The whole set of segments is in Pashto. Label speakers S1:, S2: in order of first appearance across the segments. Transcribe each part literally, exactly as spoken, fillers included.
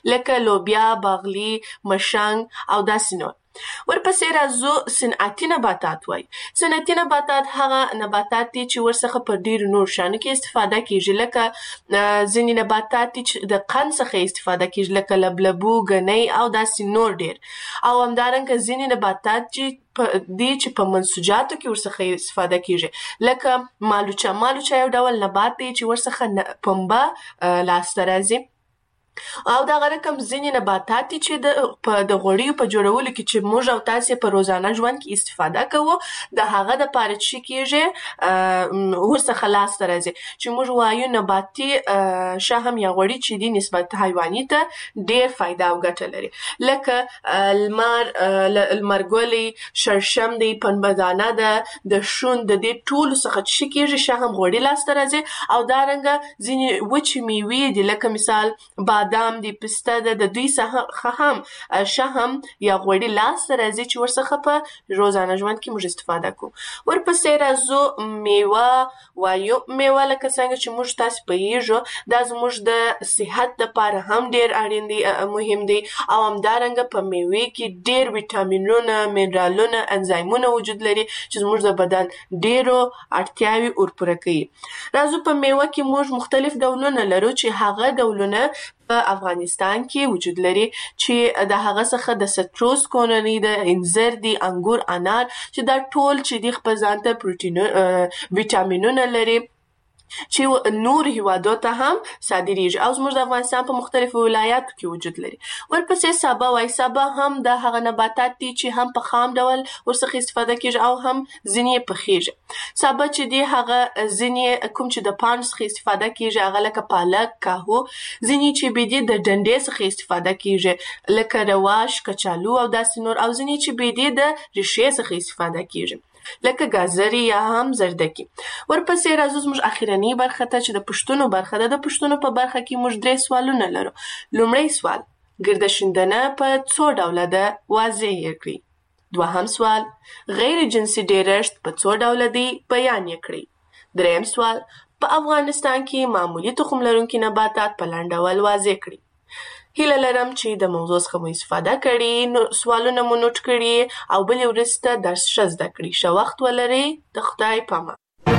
S1: لکه لوبیا، باغلي، مشنګ او داسې نور. ورپسې راځو صنعتي نباتات وای. صنعتي نباتات هغه نباتات دي چې ورڅخه په ډېرو نور شیانو کې استفاده کیږي، لکه ځینې نباتات دي چې د قند څخه استفاده کیږي، لکه لبلبو، ګنۍ او داسې نور ډېر. او همدارنګه ځینې نباتات چې دي چې په منسوجاتو کې ورڅخه استفاده کیږي، لکه مالوچه. مالوچه یو ډول نبات دی چې ورڅخه پنبه لاسته راځي. او دغه رقم ځینې نباتات دي چې د په د غوړیو په جوړولو کې چې موږ او تاسې په روزانه ژوند کې استفاده کوو، د هغه دپاره څه کیږي ورڅخه لاسته راځي، چې موږ وایو نباتي شهم یا غوړي چې دي نسبت حیواني ته ډېر فایده او ګټه لري، لکه لمر، لمرګلي، شړشم دی، پنبهدانه ده، د شون، د دې ټولو څخه څه کیږي شهم غوړي لاسته راځي. او دارنګه ځینې وچې میوې دي، لکه مثال بادام دی، پسته ده، د دوی څخه هم شهم یا غوړي لاسته راځي چې ورڅخه په روزانه ژوند کې موږ استفاده کوو. ورپسې راځو میوه وایو. میوه لکه څنګه چې موږ تاسې پوهیږو دا زموږ د صحت دپاره هم ډېر اړین دی، مهم دی. او همدارنګه په میوې کې ډېر ویټامینونه، منرالونه، انزایمونه وجود لري چې زموږ د بدن ډېرو اړتیاوې ورپوره کوي. راځو په میوه کې موږ مختلف ډولونه لرو چې هغه ډولونه په افغانستان کې وجود لري، چې د هغه څخه د سټروس کولوني، د انځر دي، انګور، انار، چې دا ټول چې دي خپل ځان ته پروټینونه، ویټامینونه لري چې نور هیوادو ته هم صادریږي او زموږ د افغانستان په مختلفو ولایاتو کې وجود لري. ورپسې سابه وای. سابه هم د هغه نباتات دي چې هم په خام ډول ورڅخه استفاده کیږي او هم ځینې یې پخیږي. سابه چې دی هغه ځینې کوم چې د پاڼو څخه استفاده کیږي هغه لکه پالک، کاهو، ځینې چې بې دې د ډنډې څخه استفاده کیږي لکه رواش، کچالو او داسې نور، او ځینې چې بې دې د ریښې څخه استفاده کیږي لکه ګازرې یا هم زردکي. ورپسې راځو زموږ اخرنۍ برخه ته چې د پوښتنو برخه ده. د پوښتنو په برخه کې موږ درې سوالونه لرو. لومړی سوال، ګرده شیندنه په څو ډوله ده؟ واضح یې کړئ. دوهم سوال، غیر جنسي ډیرښت په څو ډوله دی؟ بیان یې کړئ. دریم سوال، په افغانستان کې معمولي تخم لرونکي نباتات په لنډ ډول واضح کړئ. هیله لرم چې د موضوع څخه مو استفاده کړې، سوالونه مو نوټ کړي او بلې ورځې ته درس ښه زده کړي. ښه وخت ولرئ. د خدای پامان.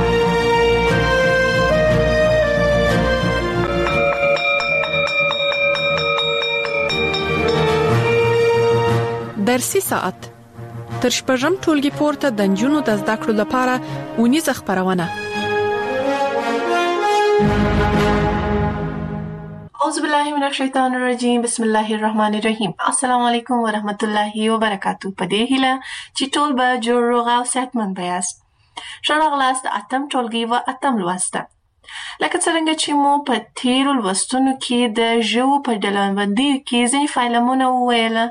S2: درسي ساعت تر شپږم ټولګي پورته د نجونو د زده کړو لپاره اونیزه خپرونه.
S1: اعوذ بالله من الشیطان الرجیم. بسم الله الرحمن الرحیم. السلام علیکم ورحمت الله وبرکاتہ. په دې هیله چې ټول به جوړ روغ او صحتمند بیاست. ښه راغلاست د اتم ټولګي و اتم لوسته. لکه څرنګه چې مو په تیرو لوستونو کې د ژوو په ډلبندۍ کې ځینې فایلمونه وویله،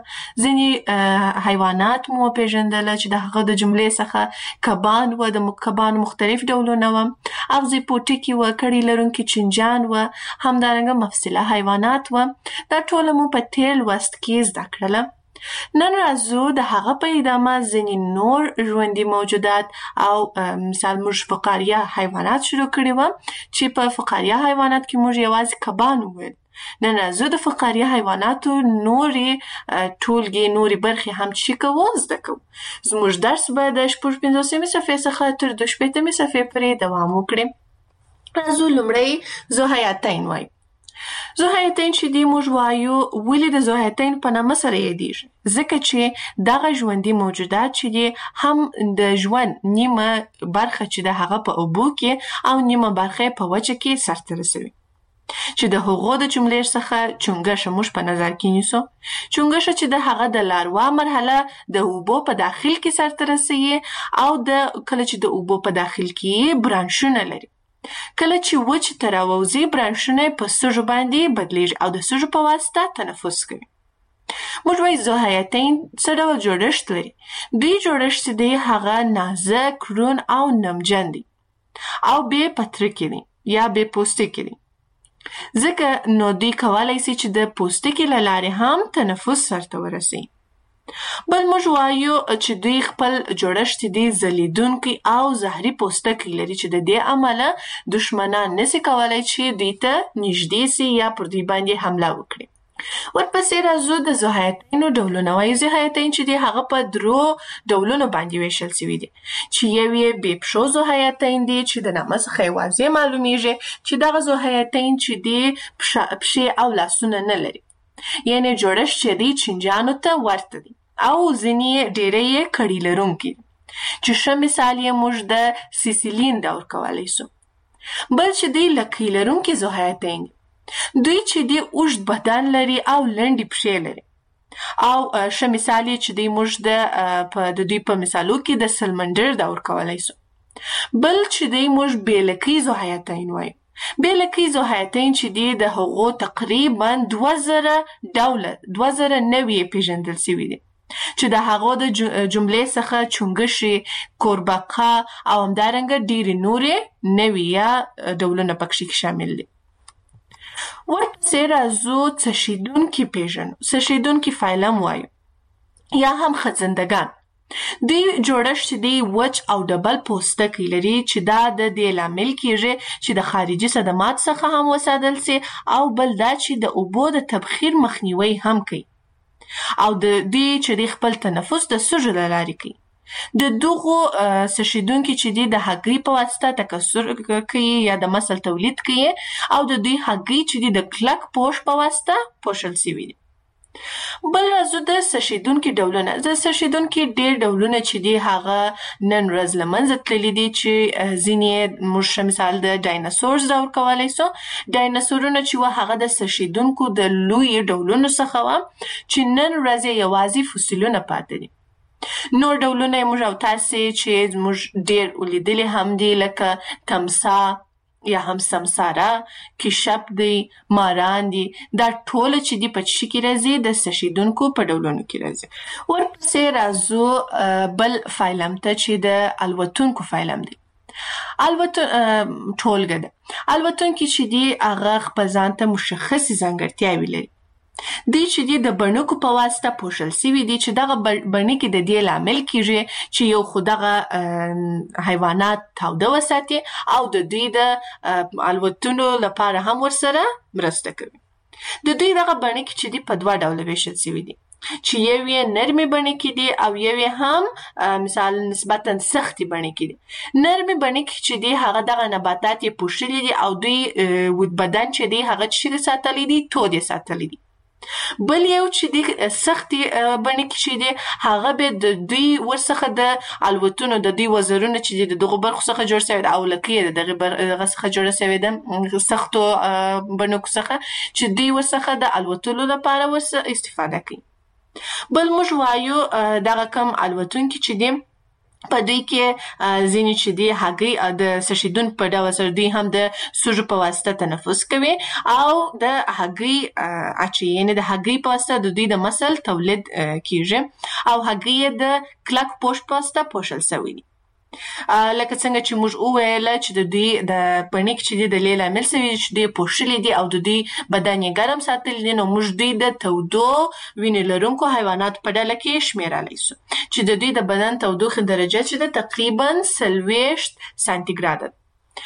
S1: ځینې حیوانات مو وپېژندله چې د هغه د جملې څخه کبان و، د کبانو مختلف ډولونه وه، اغزي پوټکي و، کړي لرونکي چنجان و، همدارنګه مفصله حیوانات و. دا ټوله مو په تیر لوست کې زده کړله. نن راځو د هغه په ادامه ځینې نور ژوندي موجودات او مثال موږ فقاریه حیوانات شروع کړي وه چې په فقاریه حیوانات کې موږ یوازې کبان وویل. نن راځو د فقاریه حیواناتو نورې ټولګې نورې برخې هم چې کوو زده کوو. زموږ درس به د شپږ پنځوسمې صفحې څخه تر دوه شپېتمې صفحې پورې دوام وکړي. راځو لومړی ذوحیاتین وایو. ذوحیاتین چې دی موږ وایو ولې د ذوحیاتین په نامه سره یادیږي؟ ځکه چې دغه ژوندي موجودات چې دی هم د ژوند نیمه برخه چې د هغه په اوبو کې او نیمه برخه په وچه کې سرته رسوي. چې د هغو د جملې څخه چونګښه موږ په نظر کې نیسو. چونګښه چې د هغه د لاروا مرحله د اوبو په داخل کې سرته رسوي او د کله چې د اوبو په داخل کې برانشونه لري. کله چې وچ ته راووځي برانشونه په سږو باندې بدلیږي او د سږو په واسطه تنفس کوي. موږ وایو ذوحیاتین څه ډول جوړښت لري؟ دوی جوړښت چې دی هغه نازک، روڼ او نمجن دی او بې پترکې دي یا بې پوستکي دي. ځکه نو دوی کولی سي چې د پوستکي له لارې هم تنفس سرته ورسوي. بل موږ وایو چې دوی خپل جوړښت دی ځلیدونکی او زهري پوستکی لري چې د دې امله دشمنان نسي کولی چې دوی ته نږدې سي یا پر دوی باندې حمله وکړي. ورپسې راځو د ذوحیاتینو ډولونه. وایي ذوحیاتین چې دي هغه په درو ډولونو باندې ویشل سوي دي، چې یو یې بې پښو ذوحیاتین دي چې د نامه څخه یې واضح معلومیږي چې دغه ذوحیاتین چې دي پښې او لاسونه نه لري، یعنې جوړښت چې دی چینجیانو ته ورته دي، او ځینې ډېری یې کړي لرونکي دي، چې ښه مثال یې موږ د سیسیلین دور کولی سو. بل چې دی لکۍ لرونکي ذوحیاتین دي، دوی چې دی اوږد بدن لري او لنډې پښې لري، او ښه مثال یې چې دی موږ د په د دوی په مثالو کې د سلمنډر دور کولی سو. بل چې دی موږ بې لکۍ ذوحیاتین وایو. بې لکۍ ذوحیاتین چې دی د هغو تقریبا دوه زره ډوله دوه زره نوي یې پېژندل سوي دي، چې د هغو د جملې څخه چونګښې، کوربقه او همدارنګه ډېرې نورې نوي یا ډولونه پکښې شامل دي. ورپسې راځو څشیدونکي پېژنو. څشیدونکي فایلم وایو یا هم خزندګان. دوی جوړښت چې دی وچ او ډبل پوستکی لري، چې دا د دې لامل کیږي چې د خارجي صدمات څخه هم وساتل سي، او بل دا چې د اوبو د تبخیر مخنیوی هم کوي، او د دې چې دی خپل تنفس د سږو له لارې کوي. د دغو څشیدونکي چې دي د هګۍ په واسطه تکثر کوي یا د مسل تولید کوي، او د دوی هګۍ چې دي د کلک پوښ په واسطه پوښل سوي دي. بل راځو د څشیدونکي ډولونه. د څشیدونکي ډېر ډولونه چې دي هغه نن ورځ له منځه تللي دي، چې ځینې موږ ښه مثال د ډایناسورز دور کولی سو. ډایناسورونه چې وه هغه د څشیدونکو د لویو ډولونو څخه وه، چې نن ورځ یې یوازې فوسیلونه پاتې دي. نور ډولونه یې موږ او تاسې چې موږ ډېر ولیدلي هم دي، لکه تمسا یا هم سمساره، کیشپ دی، ماران دي. دا ټوله چې دي په څه کې راځي؟ د څشیدونکو په ډولونو کې راځي. ورپسې راځو بل فایلم ته چې د الوتونکو فایلم دی. الوتون ټولګه ده. الوتونکي چې دي هغه خپل ځان ته مشخصې ځانګړتیاوې لري. دوی چې دي د بڼکو په واسطه پوښل سوي دي، چې دغه بڼکې د دې لامل کیږي چې یو خو دغه حیوانات تاوده وساتي، او د دوی د الوتنو لپاره هم ورسره مرسته کوي. د دوی دغه بڼکې چې دي په دوه ډوله ویشل سوي دي، چې یو یې نرمې بڼکې دي او یو یې هم مثال نسبتا سختې بڼکې دي. نرمې بڼکې چې دي هغه دغه نباتات یې پوښلي دي، او دوی بدن چې دی هغه چې ساتلی دي تود یې ساتلی دي. بل یو چې دی سختې بڼکې چې دی هغه به د دوی ورڅخه د الوتنو د دوی وزرونه چې دي د دغو برخو څخه جوړ سوی ده، او لکۍ یې د دغې څخه جوړه سوې ده، سختو بڼکو څخه، چې دوی ورڅخه د الوتلو لپاره ورڅخه استفاده کوي. بل موږ وایو دغه کم الوتونکي چې دي په دوی کې ځینې چې دي هګۍ د څشیدونکو په ډول سره دوی هم د سږو په واسطه تنفس کوي، او د هګۍ اچوي، یعنې د هګۍ په واسطه د دوی د مسل تولید کیږي، او هګۍ یې د کلک پوښ په واسطه پوښل سوي دي. لکه څنګه چې موږ وویله چې د دوی د بڼکې چې دي د دې لامل سوي دي چې دوی پوښلي دي او د دوی بدن یې ګرم ساتلی دي، نو موږ دوی د تودو وینې لرونکو حیواناتو په ډله کې شمېرلی سو، چې د دوی د بدن تودوخې درجه چې ده تقریبا څلوېښت سانتیګراده ده.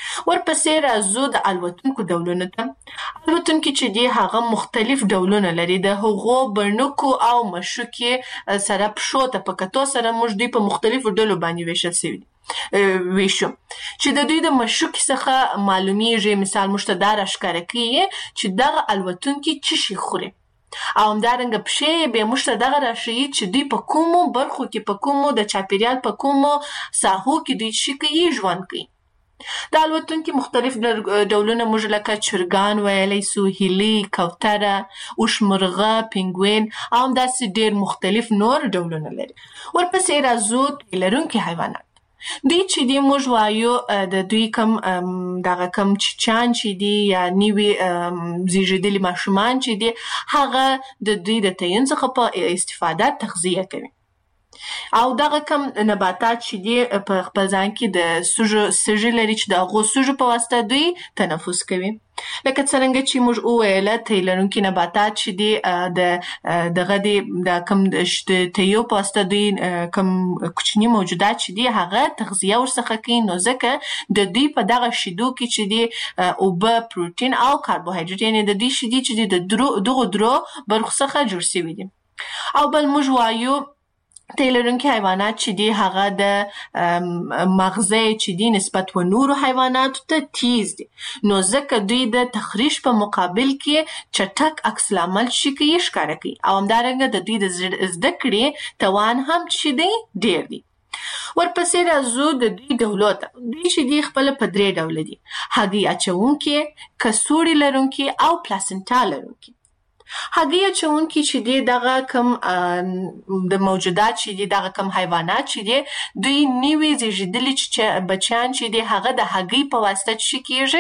S1: ورپسې راځو د الوتونکو ډولونو ته. الوتونکي چې دي هغه مختلف ډولونه لري. د هغو بڼکو او مشوکې سره پښو ته په کتو سره موږ دوی په مختلفو ډلو باندې ویشل سوي دي ویشو، چې د دوی د مشوکې څخه معلومیږي، مثال موږ ته دا راښکاره کوي چې دغه الوتونکي څه شي خوري، او همدارنګه پښې یې بیا موږ ته دغه راښیي چې دوی په کومو برخو کې، په کومو د چاپېریال په کومو ساحو کې دوی څه کوي، ژوند کوي. د الوتونکي مختلف ډولونه موږ لکه چرګان ویلی سو، هیلۍ، کوتره، اوښمرغه، پینګوین، او همداسې ډېر مختلف نور ډولونه لري. ورپسې راځو تی لرونکي حیوانات. دوی چې دي موږ وایو د دوی کم دغه کم چیچان چې دي یا نوي زیږېدلي ماشومان چې دي هغه د دوی د تعین څخه په استفاده تغذیه کوي. او دغه کم نباتات چې دي په خپل ځان کې د سږو سږي لري چې د هغو سږو په واسطه دوی تنفس کوي. لکه څرنګه چې موږ وویله تی لرونکي نباتات چې دي د دغه دي د کم د تیو په واسطه دوی کم کوچني موجودات چې دي هغه تغذیه ورڅخه کوي، نو ځکه د دوی په دغه شیدو کې چې دي اوبه، پروټین او کاربوهایډریټ، یعنې د دوی شیدې چې دي د دغو درو برخو څخه جوړ شوي دي. او بل موږ وایو تی لرونکي حیوانات چې دي هغه د مغزه چې دي نسبت و نورو حیواناتو ته تیز دي، نو ځکه دوی د تخریش په مقابل کې چټک عکس العمل شي کوي ښکاره کوي، او همدارنګه د دوی د زده کړې توان هم چې دی ډیر دی. ورپسې راځو د دوی ډولو ته. دوی چې دي خپله په درې ډوله دي: هګۍ اچونکي، کڅوړې لرونکي او پلاسنټا لرونکي. هګۍ اچونکي چې دي دغه کم د موجودات چې دي دغه کم حیوانات چې دي دوی نوي زیږیدلي بچیان چې دي هغه د هګۍ په واسطه چې کېږي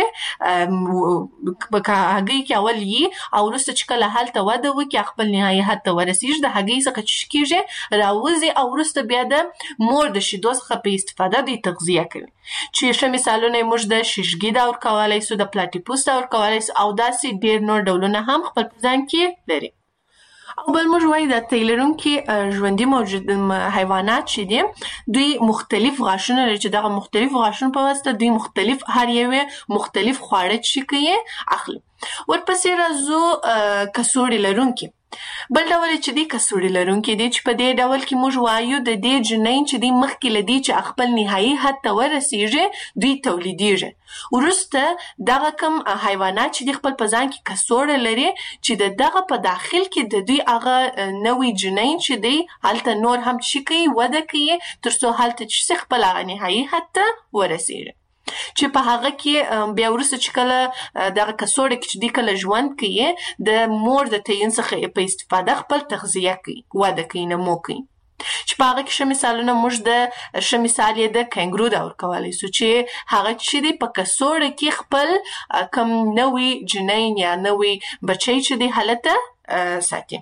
S1: په هګۍ کې اول یي او وروسته چې کله هلته وده وکړي خپل نهایي حد ته ورسېږي د هګۍ څخه چې کېږي راوځي او وروسته بیا د مور د شیدو څخه په استفاده دوی تغذیه کوي. چې ښه مثالونه موږ د شیشګي دا ورکولی سو، د پلاټیپوس دا ورکولی سو او داسې ډېر نور ډولونه هم خپل په ځان کې لري. او بل موږ وایو د تی لرونکي ژوندي موجود حیوانات چې دي دوی مختلف غاښونه لري چې دغه مختلف غاښونو په واسطه دوی مختلف هر یوې مختلف خواړه چې کوي اخلي. ورپسې راځو کڅوړې لرونکي. بل ډول چې دی کڅوړې لرونکي دي چې په دې ډول کې موږ وایو د دې جنین چې دی مخکې له دې چې خپل نهایي حد ته ورسېږي دوی تولیدېږي. وروسته دغه کم حیوانات چې دی خپل په ځان کې کڅوړه لري چې د دغه په داخل کې د دوی هغه نوی جنین چې دی هلته نور هم چې کوي وده کوي تر څو هلته چې خپل هغه نهایي حد ته ورسېږي. چې په هغه کې بیا وروسته چې کله دغه کڅوړه کې چې دوی کله ژوند کوي د مور د تیین څخه په استفاده خپل تغذیه کوي، وده کوي، نمو کوي. چې په هغه کې ښه مثالونه موږ د ښه مثال یې د کینګرو دا ورکولی سو چې هغه چې دی په کڅوړه کې خپل کم نوی جنین یا نوی بچی چې دی هلته ساتي.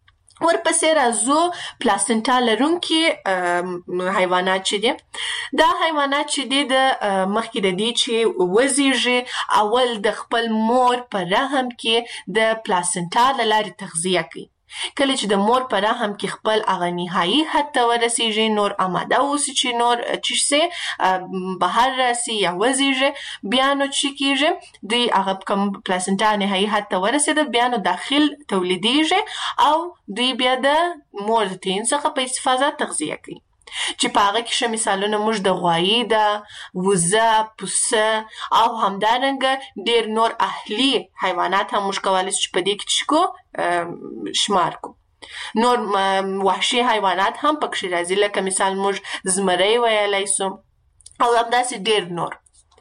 S1: ورپسې راځو پلاسنټا لرونکي حیوانات چې دي. دا حیوانات چې دي د مخکې د دې چې وزیږي اول د خپل مور په رحم کې د پلاسنټا له لارې تغذیه کوي. کله چې د مور په رحم کې خپل هغه نهایي حد ته ورسېږي، نور آماده اوسي چې نور چې سي بهر راسي یا وزیږي، بیا نو چې کېږي دوی هغه کوم پلاسنټا نهایي حد ته ورسېده بیا نو داخل تولیدېږي او دوی بیا د مور د تین څخه په استفاده تغذیه کوي. چې په هغه کې ښه مثالونه موږ د غوایي ده، وزه، پسه او همدارنګه ډېر نور اهلي حیوانات هم موږ کولی شو چې په دې کې چې کو شمار کو. نور وحشي حیوانات هم پکښې راځي لکه مثال موږ زمری ویلی سو او همداسې ډېر نور.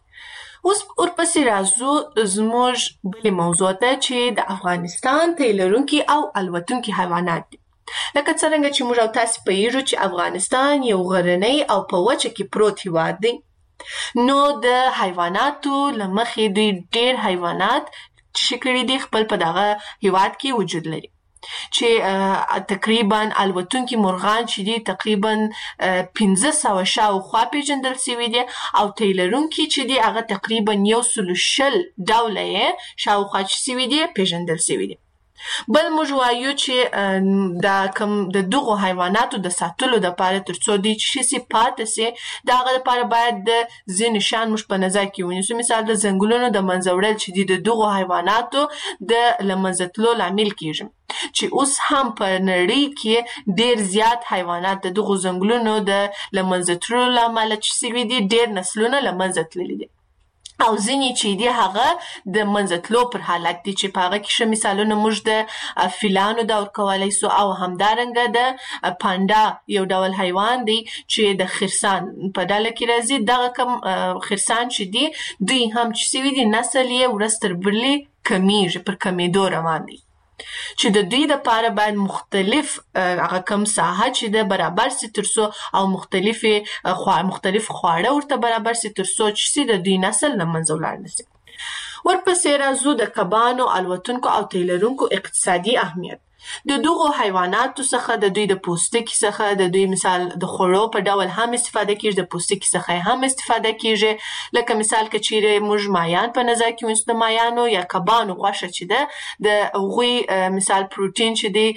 S1: اوس ورپسې راځو زموږ بلې موضوع ته چې د افغانستان تی لرونکي او الوتونکي حیوانات دي. لکه څرنګه چې موږ او تاسې پوهیږو چې افغانستان یو غرنی او په وچه کې پروت هیواد دی، نو د حیواناتو له مخې دوی ډېر حیوانات چې کړي دي خپل په دغه هیواد کې وجود لري. چې تقریبا الوتونکي مرغان چې دي تقریبا پنځه سوه شاوخوا پیژندل سوي دي او تی لرونکي چې دي هغه تقریبا یو سلو شل ډوله یې شاوخوا چې سوي دي پیژندل سوي دي. بل موږ وایو چې دا کم د دغو حیواناتو د ساتلو دپاره تر څو دوی چې شي پاتې سي د هغه دپاره باید د ځینې شیان موږ په نظر کې ونیسو. مثال د ځنګلونو د منځه وړل چې دي د دغو حیواناتو د له منځه تلو لامل کېږي، چې اوس هم په نړۍ کې ډېر زیات حیوانات د دغو ځنګلونو د له منځه تلو له امله چې سوي دي ډېر نسلونه له منځه تللي دي او ځینې چې دي هغه د منځه تلو پر حالت دي چې په هغه کې ښه مثالونه موږ د فیلانو دا ورکولی سو او همدارنګه د پانډا یو ډول حیوان دی چې د خرسان په ډله کې راځي. دغه کم خرسان چې دي دوی هم چې سوي دي نسل یې ورځ تر بلې کمیږي، پر کمیدو روان دی. چې د دوی دپاره باید مختلف هغه کم ساحه چې ده برابر سي تر څو او مختلفې مختلف خواړه ورته برابر سي تر څو چې سي د دوی نسل له منځه ولاړ نه سي. ورپسې راځو د کبانو، الوتونکو او تی لرونکو اقتصادي اهمیت. د دغو حیواناتو څخه د دوی د پوستکي څخه د دوی مثال د خوړو په ډول هم استفاده کیږي، د پوستکي څخه هم استفاده کیږي. لکه مثال که چیرې موږ مایان په نظر کې ونیسو، د مایانو یا کبانو غوښه چې ده د هغوی مثال پروتین چې دی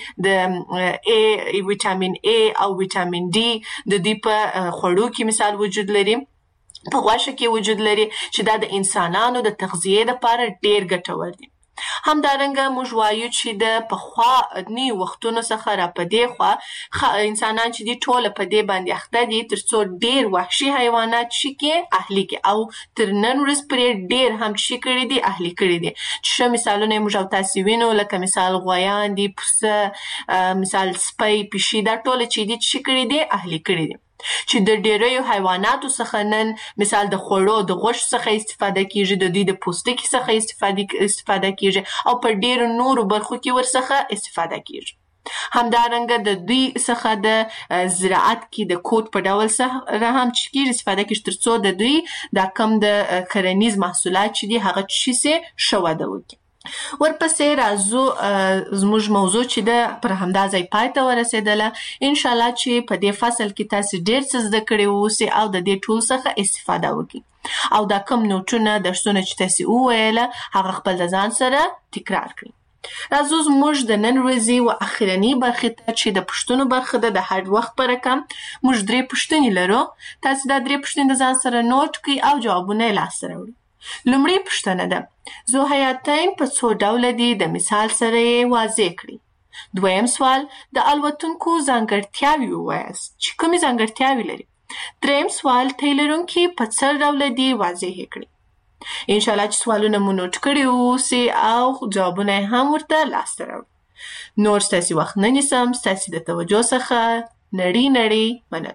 S1: د A ویټامین A او ویټامین D د دوی په خوړو کې مثال وجود لري، په غوښه کې وجود لري، چې دا د انسانانو د تغذیې لپاره ډیر ګټور دي. همدارنګه موږ وایو چې د پخواني وختونو څخه را په دې خوا انسانان چې دي ټوله په دې باندې اخته دي تر څو ډیر وحشي حیوانات شي کې اهلي کې، او تر نن ورځ پرې ډیر هم شي کړي دي اهلي کړي دي. چې ښه مثالونه یې موږ او تاسې وینو، لکه مثال غویان دي، پسه، مثال سپی، پیشي، دا ټوله چې دي شي کړي دي اهلي کړي دي. چې د ډیریو حیواناتو څخه نن مثال د خوړو د غوښې څخه استفاده کیږي، د دوی د پوستکي څخه استفاده استفاده کیږي، او په ډیرو نورو برخو کې ورڅخه استفاده کیږي. همدارنګه د دوی څخه د زراعت کې د کوټ په ډول سره هم چې کیږي استفاده کیږي، تر څو د دوی دا کم د کرنیز محصولات چې دي هغه شي سي ښه وده وکړي. ورپسې راځو زموږ موضوع چې ده پر همدا ځای پای ته ورسېدله. انشاءالله چې په دې فصل کې تاسې ډېر څه زده کړي واوسئ او د دې ټول څخه استفاده وکړي، او دا کم نوټونه درسونه چې تاسې وویله هغه خپل د ځان سره تکرار کړئ. راځو زموږ د نن ورځې و اخرنۍ برخې ته چې د پوښتنو برخه ده. د هر وخت په رقم موږ درې پوښتنې لرو. تاسې دا درې پوښتنې د ځان سره نوټ کړئ او جوابونه یې لاسته راوړئ. لومړی پوښتنه ده: ذوحیاتین په څو ډوله دي؟ د مثال سره یې واضح کړئ. دویم سوال: د الوتونکو ځانګړتیاوې ووایاست چې کومې ځانګړتیاوې لري. دریم سوال: تی لرونکي په څه ډوله دي؟ واضح یې کړئ. انشاءالله چې سوالونه مو نوټ کړي واوسئ او جوابونه یې هم ورته لاسته راوړئ. نور ستاسې وخت نه نیسم، ستاسې د توجه څخه نړۍ نړۍ مننه.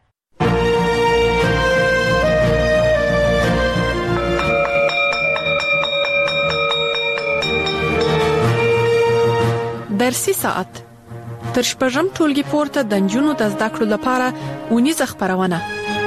S2: درسي ساعت تر شپږم ټولګي پورته د نجونو د زده کړو لپاره اونیزه خپرونه.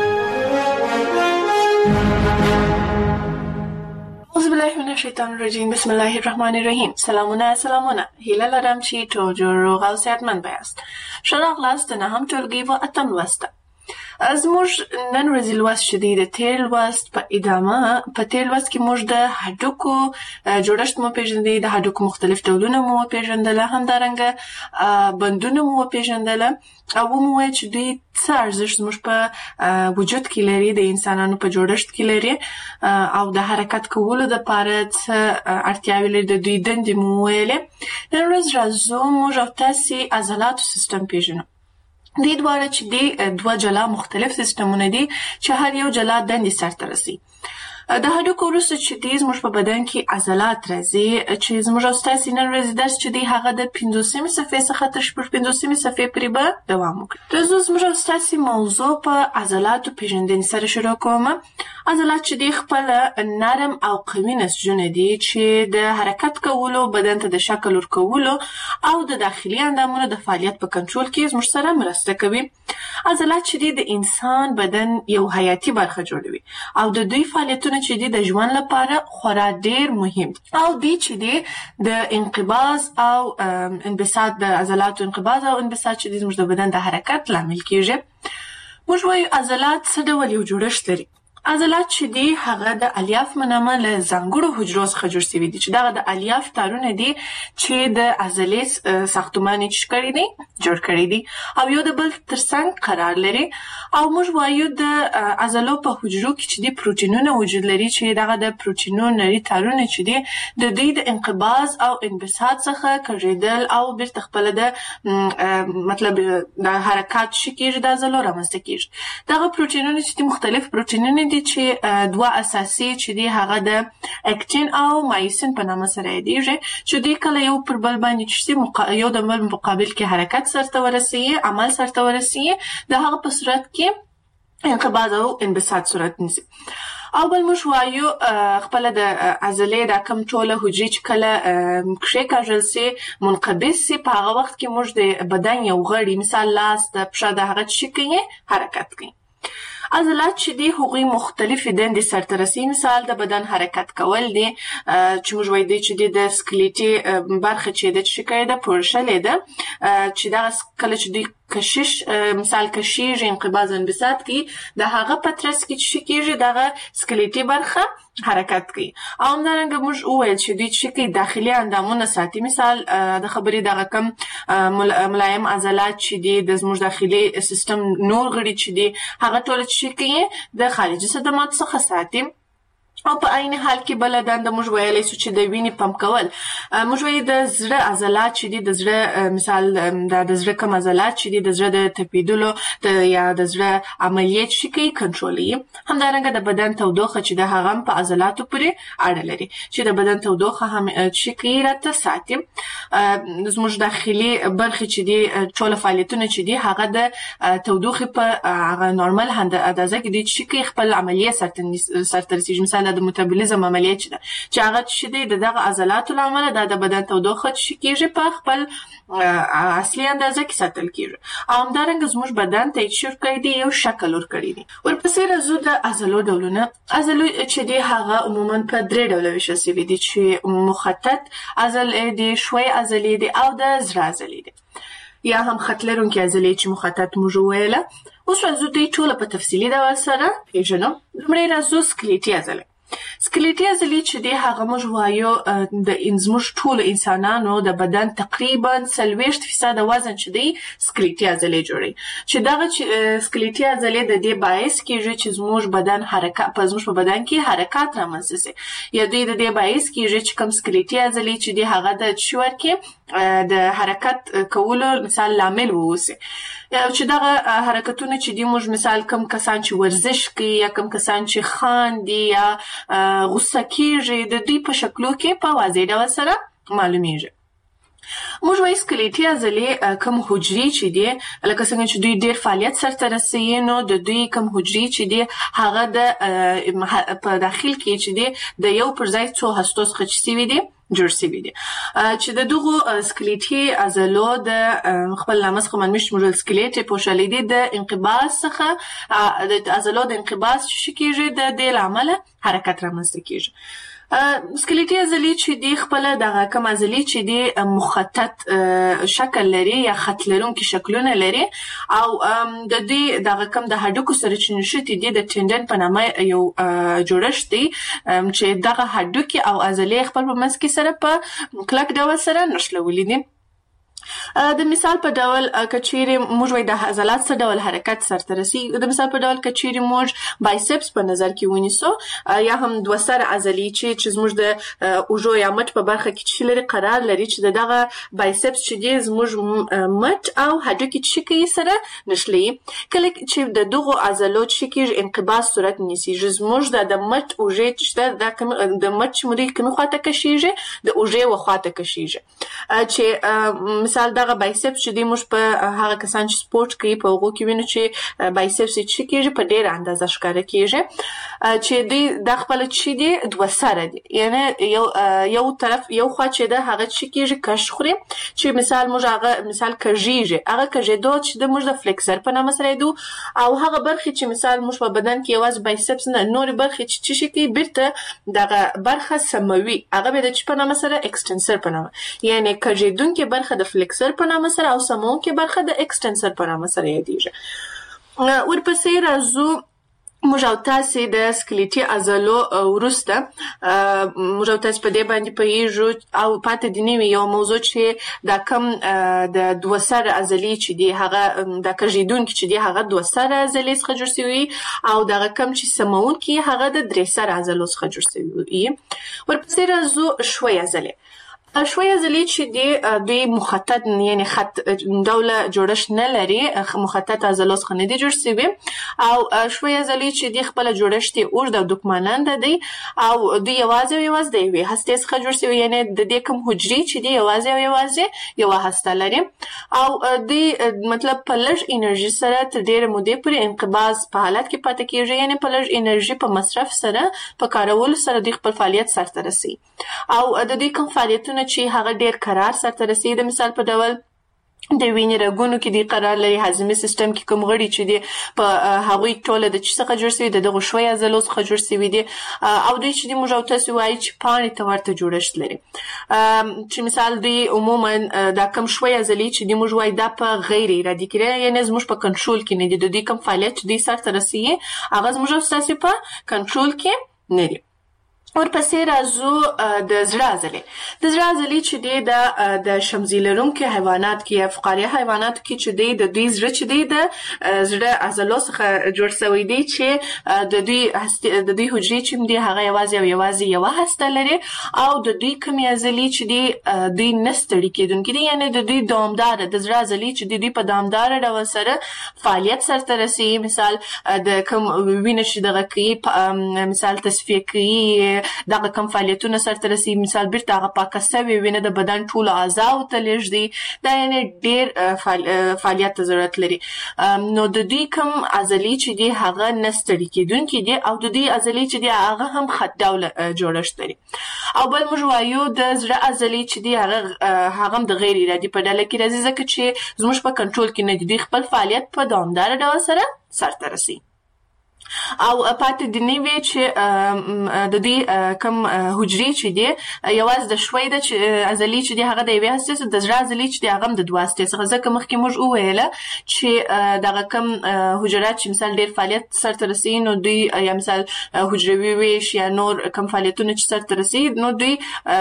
S1: اعوذ بالله من الشیطان الرجیم، بسم الله الرحمن الرحیم. سلامونه سلامونه، هیله لرم چې ټول جوړ روغ او صحتمند یاست. ښه راغلاست د نهم ټولګي و اتم لوست ته. زموږ نن ورځې لوست چې دی د تیر لوست په ادامه. په تیر لوست کې موږ د هډوکو جوړښت مو پیژندی، د هډوکو مختلف ډولونه مو پیژندله، همدارنګه بندونه مو پیژندله، او مو وایي چې دوی څه ارزښت زموږ په وجود کې لري، د انسانانو په جوړښت کې لري، او د حرکت کولو دپاره څه اړتیاوې لري، د دوی دندې مو وویلې. نن ورځ راځو موږ او تاسې عضلاتو سیستم پیژنو. دې دواړه چې دي دوه جلا مختلف سیستمونه دي چې هر یو جلا دندې سرته رسي. د هډوکو وروسته چې دی زموږ په بدن کې عضلات راځي، چې زموږ او ستاسې نن ورځې درس چې دی هغه د پنځوسمې صفحې څخه تر شپږ پنځوسمې صفحې پورې به دوام وکړي. راځو زموږ او ستاسې موضوع په عضلاتو پیژندنې سره شروع کومه. عضلات چې دی خپله نرم او قوي نسجونه دي چې د حرکت کولو، بدن ته د شکل ورکولو او د داخلي اندامونو د فعالیت په کنټرول کې زموږ سره مرسته کوي. عضلات چې دی د انسان بدن یو حیاتي برخه جوړوي، او د دوی فعالیتونه چې دی د ژوند لپاره خورا ډیر مهم دي، او دی چې دی د انقباض او انبساط، د عضلاتو انقباض او انبساط چې دی زموږ د بدن د حرکت لامل کیږي. موږ وایو عضلات څه ډول یو جوړښت لري. عضلات چې دی هغه د الیاف په نامه له ځانګړو حجرو څخه جوړ شوي دي، چې دغه د الیاف تارونه دي چې د عضلې ساختمان یې کړی دی، جوړ کړی دی، او یو د بل ترڅنګ قرار لري. او موږ وایو د عضلو په حجرو کې چې دی پروتینونه وجود لري، چې دغه د پروتینونو نري تارونه چې دی د دوی د انقباض او انبساط څخه کږېدل او بیرته خپله د مطلب د حرکات شي کېږي، د عضلو رامنځته کېږي. دغه پروتینونه چې دی مختلف پروتینونه دي چې دوه اساسي چې دی هغه د اکتین او مایسین په نامه سره یادیږي، چې دوی کله یو پر بل باندې چې یو د بل مقابل کې حرکت سرته ورسوي، عمل سرته ورسوي، د هغه په صورت کې انقباض او انبساط صورت نیسي. او بل موږ وایو خپله د عضلې دا کم ټوله حجرې چې کله کښېکاږل سي، منقبض سي، په هغه وخت کې موږ د بدن یو غړي، مثال لاس، د پښه، د هغه چې کوي حرکت کوي. عضلات چې دي هغوی مختلفې دندې سرته رسوي. مثال د بدن حرکت کول دي چې موږ وایو دی چې د سکلیټي برخه چې ده چې کوي ده پورشلې ده چې دغه کله چې دوی کشش مثال کشیږي انقباض انبساط کوي د هغه په ترڅ کې چې کېږي دغه سکلیټي برخه حرکت کوي. او همدارنګه موږ وویل چې دوی چې کوي داخلي اندامونه ساتي. مثال د خبرې دغه کم ملایم عضلات چې دي د زموږ داخلي سیستم نور غړي چې دي هغه ټول چې کوي د خارجي صدمات څخه ساتي. او په عین حال کې بل دنده موږ ویلای شو چې د وینې پمپ کول. موږ وایو د زړه عضلات چې دي د زړه مثال د زړه کوم عضلات چې دي د زړه د تپیدلو یا د زړه عملیات چې کوي کنټرولوي. همدارنګه د بدن تودوخه چې د هغه په عضلاتو پورې اړه لري چې د بدن تودوخه هم چې کوي راته ساتي. زموږ داخلي برخې چې دي ټول فعالیتونه چې دي هغه د تودوخه په هغه نورمال اندازه کې دي چې کوي خپل عملیه سرته رسیږي. مثال د ميتابولیزم عملیه چې ده چې هغه چې دی د دغه عضلاتو له امله د بدن تودوخه چې کېږي په خپل اصلي اندازه کې ساتل کېږي. او همدارنګه زموږ بدن ته چې ورکړی دی یو شکل ورکړی دی. ورپسې راځو د عضلو ډولونه. عضلو چې دی هغه عموما په درې ډوله ویشل شوي دي چې مخطط عضلې دي، ښوی عضلې دي او د زړه عضلې دي یا هم خط لرونکي عضلې چې مخطط موږ وویله. اوس راځو دوی ټوله په تفصیلي ډول سره پېژنو. لومړی راځو سکلیټي عضلې. سکلیټي عضلې چې دی هغه موږ وایو د زموږ ټولو انسانانو د بدن تقریبا څلوېښت فیصده وزن چې دی سکلیټي عضلې جوړوي. چې دغه سکلیټي عضلې د دې باعث کېږي چې زموږ بدن حرکت په زموږ په بدن کې حرکات رامنځته شي. یا دوی د دې باعث کېږي چې کوم سکلیټي عضلې چې دی هغه د شور کې د حرکت کولو مثال لامل ووسی. چې دغه حرکتونه چې دی موږ مثال کم کسان چې ورزش کوي یا کم کسان چې خاندي یا غوسه کېږي د دوی په شکلو کې په واضح ډول سره معلومیږي. موږ وایو سکلیټي عضلې کم حجرې چې دي لکه څنګه چې دوی ډېر فعالیت سرته رسوي نو د دوی کم حجرې چې دي هغه د په داخل کې چې دي د یو پر ځای څو هستو څخه چې سوي دي جوړ شوي دي. چې د دغو سکلیټي عضلو د خپل نامه څخه معلومیږي چې موږ سکلیټ پوښلې دي د انقباض څخه د عضلو د انقباض چې کېږي د دې له امله حرکت رامنځته کېږي. سکلیټي عضلې چې دي خپل دغه کوم عضلې چې دي مخطط شکل لري یا خط لرونکي شکلونه لري او د دې دغه کوم د هډوکو سره چې نښتي دي د ټینډن په نامه یو جوړښت دی چې دغه هډوکي او عضلې خپل په منځ کې سره په کلک ډول سره نښلولي دي. د مثال په ډول کچېرې موږ وایو د عضلات څه ډول حرکت سرته رسیږي. د مثال په ډول کچېرې موږ بایسپس په نظر کې ونیسو یا هم دوه سره عضلې چې چې زموږ د اوږو یا مټ په برخه کې چې لري قرار لري چې دغه بایسپس چې دی زموږ مټ او هډوکي چې کوي سره نښلي. کله چې د دغو عضلو چې کېږي انقباض صورت نیسي زموږ د مټ اوږې چې د د مټ چې مو کومې خواته کشېږي د اوږې وخواته کشېږي. چې مثال دغه بایسپس چې دی موږ په هغه کسان چې سپورت کوي په هغو کې وینو چې بایسپس چې کېږي په ډېره اندازه ښکاره کېږي چې دوی دا خپله چې دی دوه سره دي یعنې یو یو طرف یو خوا چې ده هغه چې کېږي کش خوري چې مثال موږ هغه مثال کږېږي هغه کږېدو چې د موږ د فلیکسر په نامه سره یادو او هغه برخې چې مثال موږ په بدن کې یوازې بایسپس نه نورې برخې چې چې کوي بیرته دغه برخه سموي هغه به د چې په نامه سره اکسټنسر په نامه یعنې کږېدونکې برخه د فلیکسر په نامه سره او سمونکې برخه د اکسټنسر په نامه سره یادېږي. ورپسې راځو موږ او تاسې د سکلیټي عضلو وروسته موږ او تاسې په دې باندې پوهېږو او پاتې دې نه وي یو موضوع چې دا کم د دوه سره عضلې چې دي هغه دا کږېدونکي چې دي هغه دوه سره عضلې څخه جوړ شوي او دغه کم چې سمونکي هغه د درې سره عضلو څخه جوړ شوي. ورپسې راځو ښوی عضلې. ښوی عضلې چې دي دوی مخطط یعنې خط ډوله جوړښت نه لري مخطط عضلو څخه نه دي جوړ شوي او ښوی عضلې چې دي خپله جوړښت یې اوږد او دوکماننده دی او دوی یوازې او یوازې د یوې هستې څخه جوړ شوي یعنې د دې کوم حجرې چې دي یوازې او یوازې یوه هسته لري او دوی مطلب په لږ انرژي سره تر ډېرې مودې پورې انقباض په حالت کې پاتې کېږي یعنې په لږ انرژي په مصرف سره په کارولو سره دوی خپل فعالیت سرته رسوي او د دوی کوم فعالیتونه چې هغه ډېر کرار سرته رسوي. د مثال په ډول د وینې رګونو کې دی قرار لري، هضمي سیستم کې کوم غړي چې دی په هغوی ټوله د څه څخه جوړ شوي د دغه ښوی عضلو څخه جوړ شوي دي او دوی چې دی موږ او تاسو وایي چې پاڼې ته ورته جوړښت لري، چې مثال دوی عموما دا کم ښوی عضلې چې دی موږ وایي دا په غیر ارادي کې یعنې زموږ په کنټرول کې نه دي، د دوی کوم فعالیت چې دوی سرته رسوي هغه زموږ او ستاسې په کنټرول کې نه دي. ورپسې راځو د زړه عضلې. د زړه عضلې چې دی د د شمزي لرونکي حیوانات کې یا فقاریه حیواناتو کې چې دی د دوی زړه چې دی د زړه عضلو څخه جوړ شوی دی چې د دوی د دوی حجرې چې دی هغه یوازې او یوازې یوه هسته لري او د دوی کومې عضلې چې دی دوی نه ستړي کېدونکي دي، یعنې د دوی دوامداره د زړه عضلې چې دی دوی په دوامداره ډول سره فعالیت سرته رسوي، مثال د کوم وینه چې دغه کوي مثال تصفیه کوي دغه کم فعالیتونه سرته رسوي، مثال بیرته هغه پاکه سوې وینه د بدن ټولو اعضاو ته لیږدي، دا یعنې ډېر فعالیت ته ضرورت لري. نو د دوی کم عضلې چې دي هغه نه ستړي کېدونکي دي او د دوی عضلې چې دي هغه هم خط ډوله جوړښت لري. او بل موږ وایو د زړه عضلې چې دي هغه هغه هم د غیر ارادي په ډله کې راځي، ځکه چې زموږ په کنټرول کې نه دي، دوی خپل فعالیت په دوامداره ډول سره سرته رسوي. او پاتې د نیوي چې د دې کم حجرې چې دي یوازې د شوی د عضلې چې دي هغه د یوې هستې د زړه عضلې چې دي هغه هم د دوه هستې څخه، ځکه مخکې موږ وویله چې دغه کم حجرات چې مثال ډېر فعالیت سرته رسوي نو دوی یا مثال حجروي ویش یا نور کم فعالیتونه چې سرته رسوي نو دوی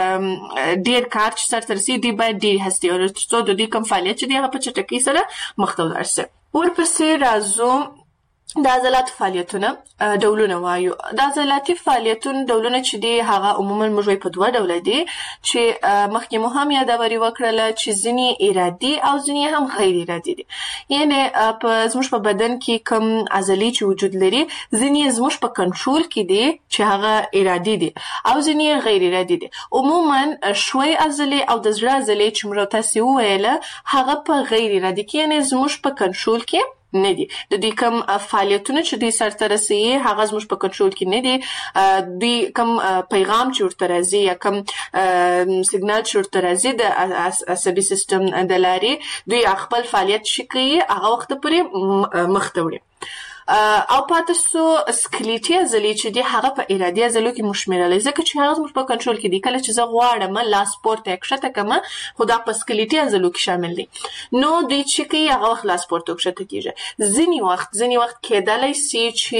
S1: ډېر کار چې سرته رسوي دوی باید ډېرې هستې او تر څو د دوی کم فعالیت چې دي هغه په چټکۍ سره مخته ولاړ شي. ورپسې راځو د عضلاتو فعالیتونه ډولونه وایو. د عضلاتي فعالیتونو ډولونه چې دي هغه عموما موږ په دوه ډوله دي چې مخکې مو هم یادوري وکړله چې ځینې ارادي او ځینې هم غیر ارادي دي، یعنې په زموږ په بدن کې کوم عضلې چې وجود لري ځینې زموږ په کنټرول کې دي چې هغه ارادي دي او ځینې غیر ارادي دي. عموما شوی عضلې او د زړه عضلې چې موږ تاسو وویله هغه په غیر ارادي کې یعنې زموږ په کنټرول کې نه دي، د دوی کم فعالیتونه چې دوی سرته رسوي هغه زموږ په کنټرول کې نه دي، دوی کم پیغام چې ورته راځي یا کم سیګنال چې ورته راځي د عصبي سیستم د لارې دوی خپل فعالیت شي کوي هغه وخت پورې مخته وړي. او پاتې سو سکلیټي عضلې چې دي هغه په ارادي عضلو کې مشمېرلی، ځکه چې هغه زموږ په کنټرول کې دي. کله چې زه غواړم لاس پورته کښته کړم خو دا په سکلیټي عضلو کې شامل دي نو دوی چې کوي هغه وخت لاس پورته کښته کېږي. ځینې وخت ځینې وخت کېدلی سي چې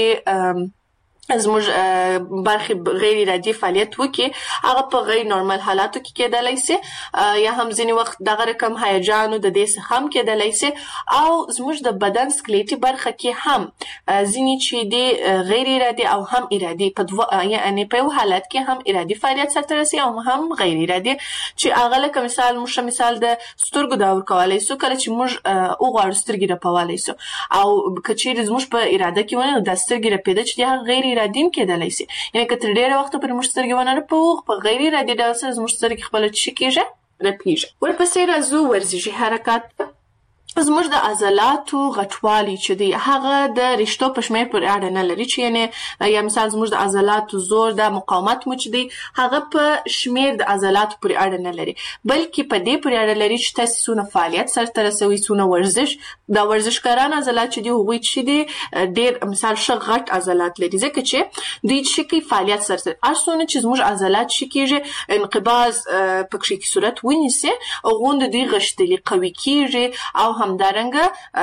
S1: زموږ برخې غیر ارادي فعالیت وکړي هغه په غیر نورمال حالاتو کې کېدلی سي یا هم ځینې وخت دغه رقم هیجانو د دې څخه هم کېدلی سي او زموږ د بدن سکلیټي برخه کې هم ځینې چې دي غیر ارادي او هم ارادي په دوه یعنې په یو حالت کې هم ارادي فعالیت سرته رسي او هم غیر ارادي چې هغه لکه مثال موږ مثال د سترګو دا ورکولی سو کله چې موږ وغواړو سترګې رپولی سو او که چیرې زموږ په اراده کې ونه دا سترګې رپېده چې دي هغه غیر ارادي کېدلی سي، یعنې که تر ډېره وخته پورې موږ سترګې ونه رپوو په غیر ارادي ډول سره زموږ سترګې خپله څه کېږي رپېږي. ورپسې راځو ورزشي حرکات. زموږ د عضلاتو غټوالی چې دی هغه د رشتو په شمېر پورې اړه نه لري، چې یعنې یا مثال زموږ د عضلاتو زور د مقاومت مو چې دی هغه په شمېر د عضلاتو پورې اړه نه لري، بلکې په دې پورې اړه لري چې تاسو څونه فعالیت سرته رسوي، څونه ورزش. دا ورزشکاران عضلات چې دي هغوی چې دي ډېر مثال ښه غټ عضلات لري، ځکه چې دوی چې کوي فعالیت سرته هر څونه چې زموږ عضلات چې کېږي انقباض پکښې کې صورت ونیسي غوندې دوی غښتلي قوي کېږي او همدارنګه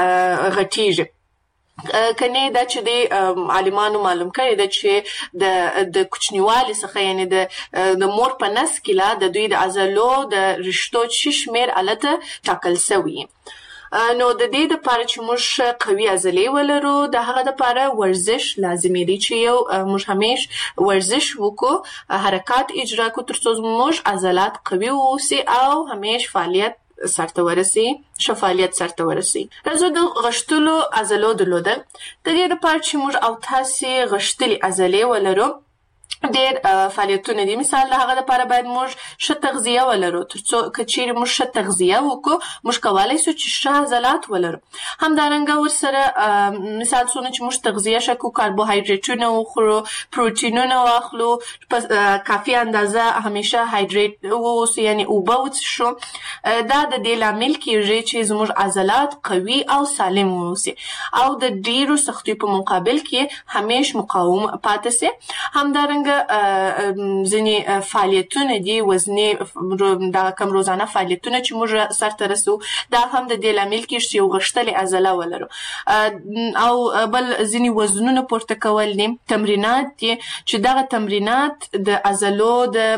S1: غټیږي. کنه دا چې د عالمانو معلوم کړي دا چې د د کوچنیوالي څخه یعنی د د مور په نس کې لا د دوی د عضلو د رشتو شمیر الته ټاکل شوی. نو د دې لپاره چې موږ قوي عضلې ولرو د هغه لپاره ورزش لازمي دی چې یو موږ همیش ورزش وکړو، حرکات اجرا کړو ترڅو موږ عضلات قوي واوسي او همیش فعالیت سرته ورسي، شفالیت سرته ورسي. راځو د غښتلو عضلو درلودل. د دې لپاره چې موږ او تاسې غښتلې عضلې ولرو ډېر فعالیتونه دي. مثال د هغه لپاره باید موږ ښه تغذیه ولرو. تر څو که چیرې موږ ښه تغذیه وکړو موږ کولی شو چې ښه عضلات ولرو. همدارنګه ورسره مثال څونه چې موږ تغذیه ښه کړو، کاربوهایډریټونه وخورو، پروټینونه واخلو، په کافي اندازه همیشه هایډریټ واوسو، یعنې اوبه وڅښو. دا د دې لامل کیږي چې زموږ عضلات قوي او سالم واوسي او د ډېرو سختیو په مقابل کې همیش مقاوم پاتې سي. همدارنګه ځینې فعالیتونه دي وزني دا کم روزانه فعالیتونه چې موږ سرته رسو، دا هم د دې لامل کېږي چې یو غښتلې عضله ولرو. او بل ځینې وزنونه پورته کول دي، تمرینات دي چې دغه تمرینات د عضلو د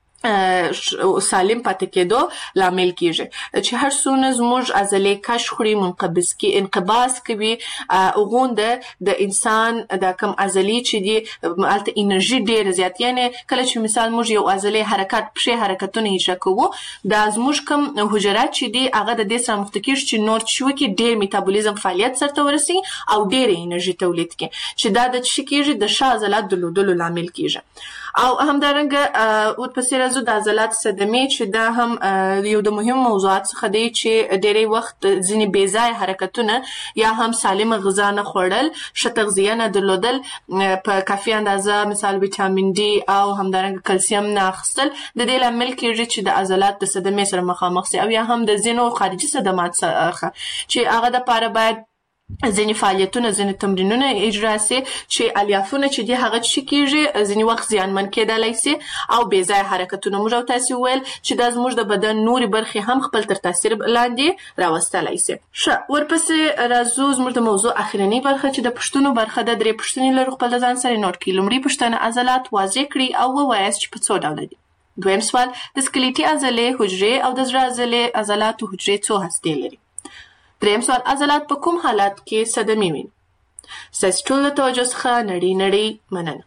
S1: سالم پاتې کېدو لامل کیږي. چې هر څونه زموږ عضلې کش خوري، منقبض کی انقباض کوي، اوغونده د انسان د کم عضلې چې دي الته انرژي ډېره زیات، یعنی کله چې مثال موږ یو عضلې حرکت پښې حرکتونه اجرا کوو، دا زموږ کم حجرات چې دي هغه د دې سره مخته کیږي چې نور شو کې ډېر میتابولیزم فعالیت سره ورسي او ډېر انرژي تولید کوي، چې دا د څه کیږي د ښه عضلات درلودلو لامل کیږي. او همدارنګه ورپسې راځو د عضلات صدمې چې دا هم یو د مهم موضوعات څخه دی چې ډېری وخت ځینې بې ځایه حرکتونه یا هم سالمه غذا نه خوړل، ښه تغذیه نه درلودل، په کافي اندازه مثال ویټامین ډي او همدارنګه کلسیم نه اخیستل د دې لامل کېږي چې د عضلات د صدمې سره مخامخ سي. او یا هم د ځینو خارجي صدمات څخه چې هغه دپاره باید ځینې فعالیتونه ځینې تمرینونه اجرا سي چې الیافونه چې دي هغه څه کېږي ځینې وخت زیانمن کېدلی سي او بې ځایه حرکتونه. موږ او تاسې وویل چې دا زموږ د بدن نورې برخې هم خپل تر تاثیر لاندې راوستلی سي. ښه، ورپسې راځو زموږ د موضوع اخرنۍ برخه چې د پوښتنو برخه ده. درې پوښتنې لرو، خپل د ځان سره نوټ کړئ. لومړۍ پوښتنه: عضلات واضح کړئ او ووایاست چې په څو ډوله دي. دویم سوال: د سکلیټي عضلې حجرې او د زړه عضلې عضلاتو حجرې څو هستې لري. دریم سوال: عضلات په کوم حالات کې صدمې ویني. ستاسې ټول له توجه څخه نړۍ نړۍ مننه.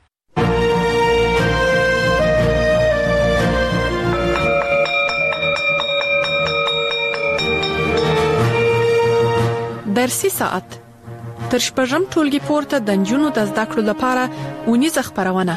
S2: درسي ساعت تر شپږم ټولګي پورته د نجونو د زده کړو لپاره اونیزه خپرونه.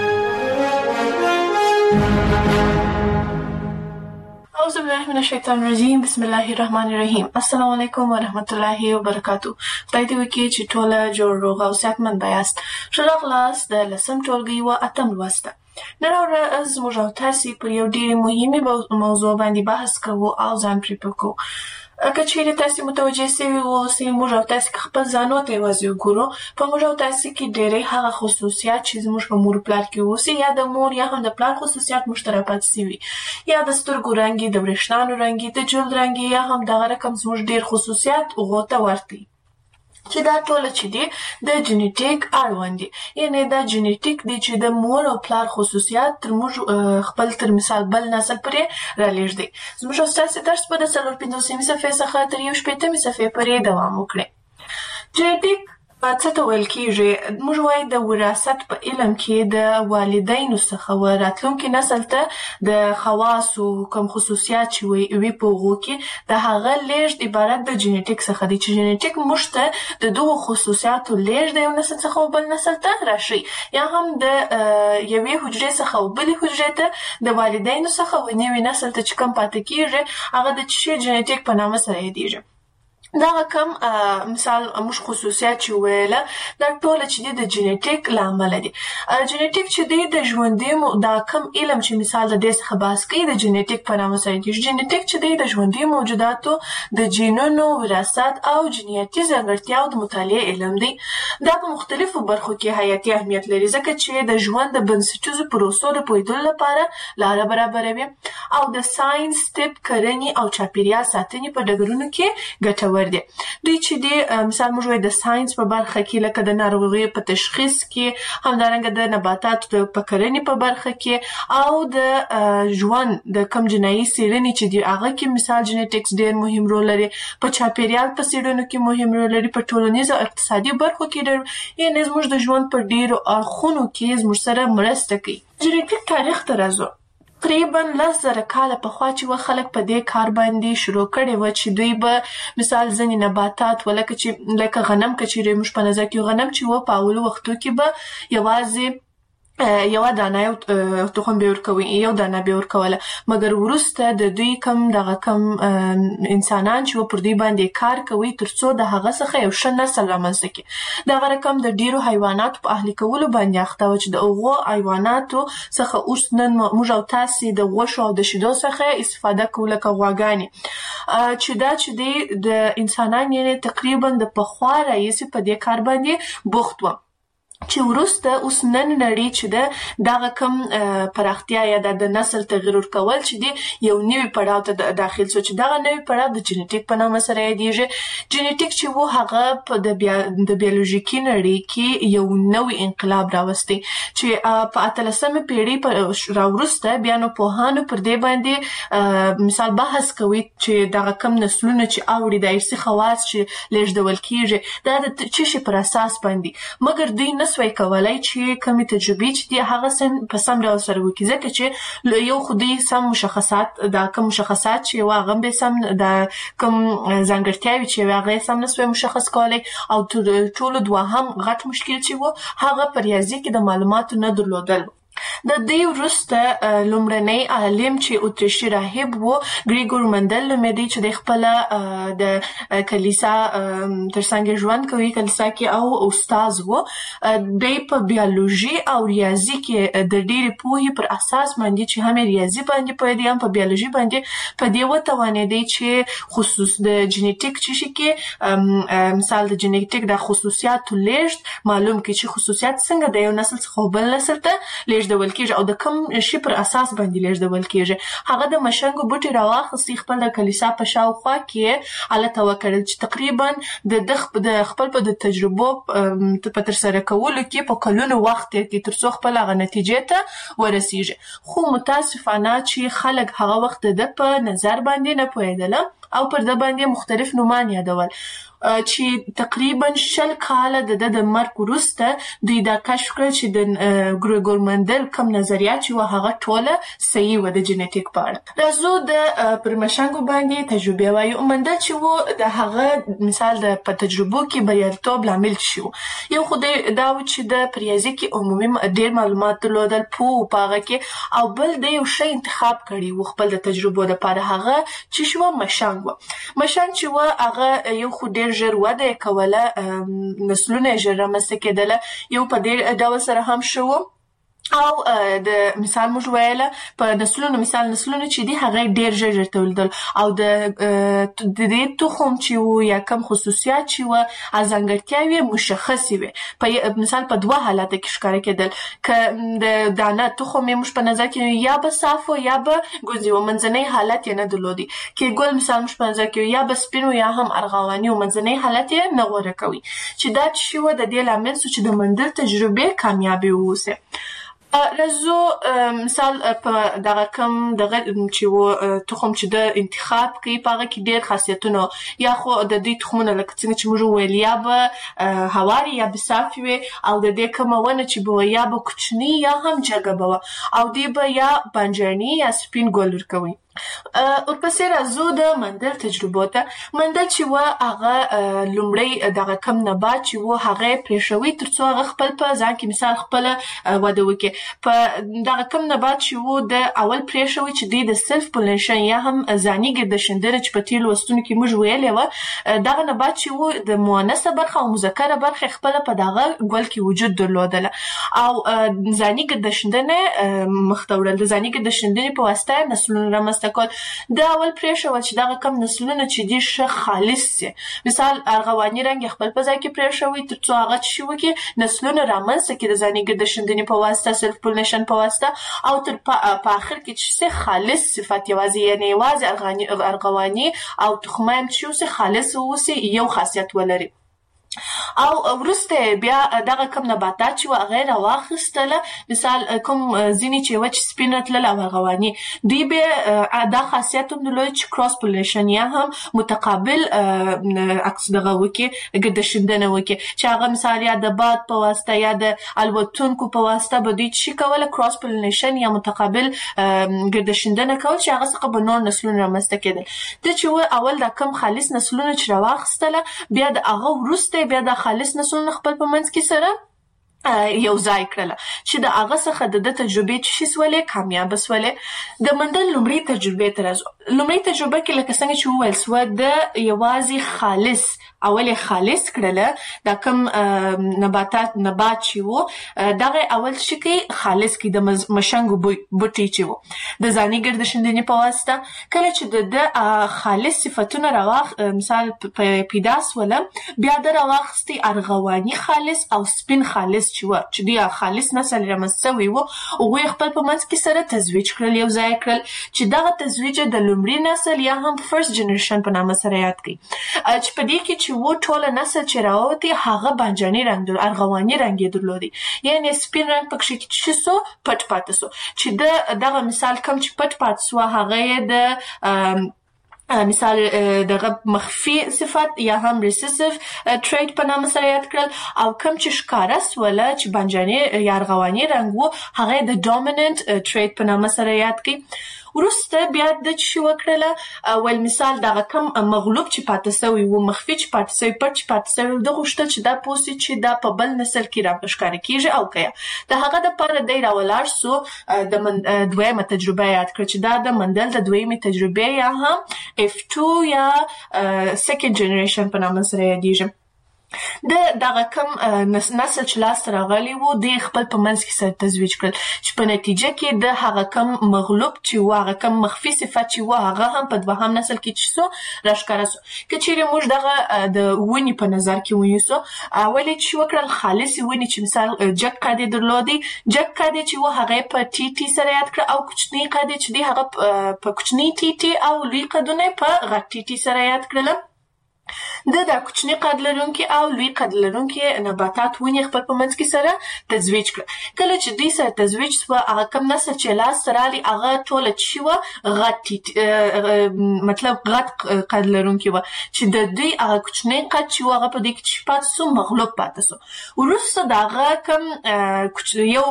S1: أعوذ بالله من الشیطان الرجیم. بسم الله الرحمن الرحیم. السلام علیکم ورحمت الله وبرکاتو. خدای دې وکړي چې ټوله جوړ روغ او صحتمند یاست. ښه راغلاست د لسم ټولګي و اتم لوست. نن ورځ موږ او تاسې پر یو ډېرې مهمې موضوع باندې بحث کوو او ځان پرې پوه کوو. که چیرې تاسې متوجه سوي اوسئ، موږ او تاسې که خپل ځانو ته یوازې وګورو، په موږ او تاسې کې ډېری هغه خصوصیات چې زموږ په مور پلار کې اوسي، یا د مور یا هم د پلار خصوصیات موږ ته راپاتې سوي، یا د سترګو رنګ، د وریښتانو رنګ، د جلد رنګ، یا هم دغه رقم زموږ ډېر خصوصیات هغو ته ورته دي، چې دا ټوله چې دي د جنیټیک اړوند دي. یعنې دا جنیټیک دی چې د مور او پلار خصوصیات تر موږ خپل تر مثال بل نسل پورې رالېږدي. زموږ او ستاسې درس به د څلور پنځوسمې صفحې څخه تر یو شپېتمې صفحې پورې دوام وکړي. جنیټیک څه ته ویل کېږي؟ موږ وایو د وراثت په علم کې د والدینو څخه و راتلونکي نسل ته د خواصو کوم خصوصیات چې وي په هغو کې د هغه لیږد عبارت د جنیټیک څخه دی، چې جنیټیک موږ ته د دغو خصوصیاتو لیږد د یو نسل څخه بل نسل ته راشي، یا هم د یوې حجرې څخه او بلې حجرې ته د والدینو څخه و نوي نسل ته چې کوم پاتې کېږي هغه د څه جنیټیک په نامه سره یادېږي. دغه کم مثال موږ خصوصیات چې ویله دا ټوله چې دي د جنیټیک له امله دي. جنیټیک چې دی د ژوندي دا کم علم چې مثال د دې څخه بحث کوي د جنیټیک په نامه سره یادېږي. جنیټیک چې دی د ژوندي موجوداتو د جینونو وراثت او جنیاتي ځانګړتیاو د مطالعې علم دی. دا په مختلفو برخو کې حیاتي اهمیت لري، ځکه چې د ژوند د بنسټیزو پروسو د پوهېدلو لپاره لاره برابروي او د ساینس، طب، کرنې او چاپېریال ساتنې په ډګرونو کې ګټور دي. دوی چې دی مثال موږ وایو د ساینس په برخه کې لکه د ناروغیو په تشخیص کې، همدارنګه د نباتاتو په کرنې په برخه کې او د ژوند د کم جنایي څېړنې چې دی هغه کې مثال جنیټکس ډېر مهم رول لري. په چاپېریال په څېړنو کې مهم رول لري، په ټولنیزو او اقتصادي برخو کې ډېر، یعنې زموږ د ژوند په ډېرو اړخونو کې زموږ سره مرسته کوي. جنیټیک تاریخ ته راځو. تقریبا لس زره کاله پخوا چې و خلک په دې کار باندې شروع کړی و چې دوی به مثال ځینې نباتات و لکه چې لکه غنم که چیرې موږ په نظر کې غنم چې و په اولو وختو کې به یوازې یو دانه تخم به ورکوي یو دانه به ورکوله مګر وروسته د دوی کم دغه کم انسانان چې پر دوی باندې کار کوي ترڅو د هغه څخه یو ښه نسل رامنځته کړي. دغه رقم د ډیرو حیواناتو په اهلي کولو باندې اخته و چې د هغو حیواناتو څخه اوس نن موږ او تاسې د غوښو او د شیدو څخه استفاده کوو لکه غواګانې چې دا چې دی د انسانان یعنې تقریبا د پخوا راهیسې په دې کار باندې بوخت و چې وروسته اوس نن نړۍ چې ده دغه کم پراختیا یا د نسل تغییر ورکول چې دی یو نوي پړاو ته داخل شو چې دغه نوي پړاو د جینیټیک په نامه سره یادیږي. جینیټیک چې و هغه په د بیا د بیولوژیکي نړۍ کې یو نوی انقلاب راوستی چې په اتلسمه پیړۍ راوروسته بیا نو پوهانو پر دې باندې مثال بحث کوي چې دغه کم نسلونه چې اوړي د ارثي خواص چې لیږدول کیږي دا د څه شي پر اساس باندې مګر دوی نسوي کولای چې کومې تجربې چې دي هغه سم په سم ډول سره وکړي ځکه چې یو خو دوی سم مشخصات دا کوم مشخصات چې هغه به سم د کوم ځانګړتیاوې چې هغه سم نسوي مشخص کولای او ټول دوهم غټ مشکل چې و هغه په ریاضي کې د معلوماتو نه درلودل. د دې وروسته لومړنی عالم چې اتریشي راهب و ګریګور مندل نومېده چې د خپله د کلیسا ترڅنګ ژوند کوي کلیسا کې او استاد و دی په بیولوژي او ریاضي کې د ډېرې پوهې پر اساس باندې چې هم ریاضي باندې پوهېده هم په بیولوژي باندې په دې وتوانېدی چې خصوص د جینیټیک چې شي کې مثال د جینیټیک د خصوصیاتو لیږد معلوم کړي چې خصوصیات څنګه د یو نسل څخه بل نسل ته لیږدول کیږي او د کوم شي پر اساس باندې لیږدول کیږي. هغه د مشنګو بوټي راواخیستي خپل د کلیسا په شاوخوا کې هلته وکړل چې تقریبا د د خپل په د تجربو په ترسره کولو کې په کلونو وخت کې ترڅو خپل هغه نتیجې ته ورسیږي. خو متاسفانه چې خلک هغه وخت د په نظر باندې نه پوهېدل او پر د باندې مختلف نومان یادول چې تقریبا شل کاله د د مرګ وروسته دوی دا کشف کړ چې د ګریګور مندل کوم نظریات چې هغه ټوله صحیح و د جینیټیک په اړه. راځو د پر مشنګو باندې تجربه وایو. مندل چې و د هغه مثال د په تجربو کې بریالیتوب لامل شو یو خو دا و چې د پریازي کې عمومي ډېر معلومات درلودل پوه په هغه کې او بل د یو شی انتخاب کړي و خپل د تجربو لپاره هغه چې شو مشنګ و. مشنګ چې و هغه یو خو ډېر ژر وده کوله نسلونه ژر رامنځته کېدله یو په دې ډول سره هم شو او د مثال موږ ویله په نسلونو مثال نسلونه چې دي هغه ډېر ژر ژر تولیدل او د دې تخم چې و یا کم خصوصیات چې و ځانګړتیاوې مشخصې وي په مثال په دوه حالاتو کې ښکاره کېدل که د دانه تخم یې موږ په نظر کې یا به صاف و یا به ګوزي و منځنی حالت یې نه درلودي کې ګل مثال موږ په نظر کې یا به سپین و یا هم ارغواني و منځنی حالت یې نه غوره کوي چې دا چې و د دې لامل سو چې د مندل تجربې کامیابې واوسي. راځو مثال په دغه کم دغه چې و تخم چې د انتخاب کوي په هغه کې ډېر خاصیتونه یا خو د دې تخمونه لکه څنګه چې موږ ویل یا به هواري یا به صافي وي او د دې کومه ونه چې به یا به کوچني یا هم جګه به او دی به یا بانجاني یا سپین ګل ورکوي. ورپسې راځو د مندل تجربو ته. مندل چې و هغه لومړی دغه کم نبات چې و هغه پرېښوي ترڅو هغه خپل په ځان کې مثال خپله وده وکړي. په دغه کم نبات چې و د اول پرېښوي چې دوی د سلف پولینیشن یا هم ځاني ګردشندنه چې په تېرو لوستونو کې موږ ویلې وه دغه نبات چې و د مؤنثه برخه او مذکره برخه خپله په دغه ګل کې وجود درلودله او ځاني ګردشندنه مخته وړل د ځاني ګردشندنې په واسطه نسلونه رامنځته کول. دا اول پرېښول چې دغه کم نسلونه چې دي ښه خالص سي مثال ارغواني رنګ خپل په ځای کې پرېښوي ترڅو هغه چې شي وکړي نسلونه رامنځته کړي د ځاني ګردشندنې په واسطه سلف پولینیشن په واسطه او تر په آخر کې چې سي خالص صفت یوازې یعنې یوازې ارغواني او تخمه هم چې اوسي خالص اوسي یو خاصیت ولري. او وروسته بیا دغه کم نباتات چې هغه راواخیستله مثال کوم ځینې چې وچ سپین تلل او ارغواني دوی به دا خاصیت هم درلود چې کراس پولینیشن یا هم متقابل عکس دغه وکړي ګردشندنه وکړي چې هغه مثال یا د باد په واسطه یا د الوتونکو په واسطه به دوی چې کوله کراس پولینیشن یا متقابل ګردشندنه کول چې هغه څخه به نور نسلونه رامنځته کېدل. د چې اول دا کم خالص نسلونه چې راواخیستله بیا د هغه وروسته بیا د خالص نسلونه خپل په منځ کې سره یو ځای کړله چې د هغه څخه د تجربې چې سولې کامیاب سولې. د مندل لومړی تجربې ته راځو. لومړی تجربه کې لکه څنګه چې وویل سوه د یوازې خالص اول خالص کړله دا کوم نباتات نبات چې وو دغه اول شي کې خالص کې د مشنګ بوټي چې وو د ځاني ګردشندنې په واسطه کله چې د خالص صفاتونه راواخ مثال پیدا سوله بیا د راواخستي ارغواني خالص او سپین خالص چې و چې دی خالص نسل رامنځته وو او خپل په منځ کې سره تزویج کړل یو ځای کړل چې دغه تزویج د لومړي نسل یا هم فرست جنریشن په نامه سره یاد کړي چې په دې کې چې و ټول نسل چې راوتی هغه بانجاني رنگ در ارغواني رنگ درلودي یعنی سپین رنگ پکې چې سو پټ پاتې سو چې د دغه مثال کم چې پټ پاتې سو هغه د مثال دغه مخفي صفات یا هم ریسیسیو تریټ په نامه سره یاد کړل او کوم چې ښکارا سوله چې بانجاني یا ارغواني رنگ وو هغه د ډومیننت تریټ په نامه سره یاد کړي. ورسته بیا د چې وکړله ول مثال دغه کم مغلوب چې پاتې سوی وو مخفي چې پاتې سوی پټ چې پاتې سوی د غوښتل چې دا پوسټ چې دا په بل نسل کې راښکاره کیږي او کیا د هغه د پر د راولار سو د دویمه تجربه یاد کړ چې دا د مندل د دویمه تجربه یا هم اف تو یا سیکنډ جنریشن په نامه سره یادېږي. د دغه کم نسل چې لاس راغلی وو د خپل په منځ کې سره تزویج کړل چې په نتیجه کې د هغه کم مغلوب چې و هغه کم مخفي صفات چې و هغه هم په دوهم نسل کې چې سو راښکاره سو. که چیرې موږ دغه د ونې په نظر کې ونیسو اولې چې وکړل خالص ونې چې مثال جک قاعده درلودي جک قاعده چې و هغه په ټي ټي سره یاد کړ او کوچنی قاعده چې دی هغه په کوچنی ټي ټي او لوی قدونه په غټ ټي ټي سره یاد کړل. د د کوچني قد لرونکي او لوی قد لرونکي نباتات ونې خپل په منځ کې سره تزویج کړ. کله چې دوی سره تزویج سوه هغه کم نسل چې لاس رالي هغه ټوله چې وه غټ مطلب غټ قد لرونکي وه چې د دوی هغه کوچنی قد چې وه هغه په دې کې چې پاتې سو مغلوب پاتې سو. وروسته د هغه کم یو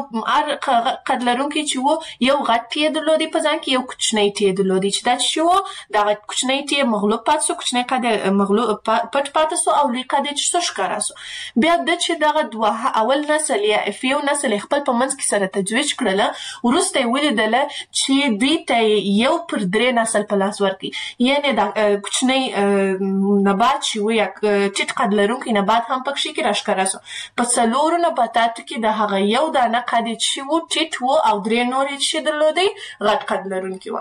S1: قد لرونکي چې وه یو غټ ټی درلودي په ځان کې یو کوچنی ټی درلودي چې دا چې وه دغه کوچنی ټی مغلوب پاتې سو کوچنی قد مغلوب پټ پاتې سو او لوی قد چې سو ښکاره سو. بیا د چې دغه دوه اول نسل یا اف یو نسل خپل په منځ کې سره تجویج کړله وروسته یې ولیدله چې دوی ته یو پر درې نسل په لاس ورکړي یعنې د کوچنی نبات چې و یا ټیټ قد لرونکی نبات هم پکې کې راښکاره سو. په څلورو نباتاتو کې د هغه یو دانه قد چې و ټیټ و او درې نورې چې درلودی غټ قد لرونکي و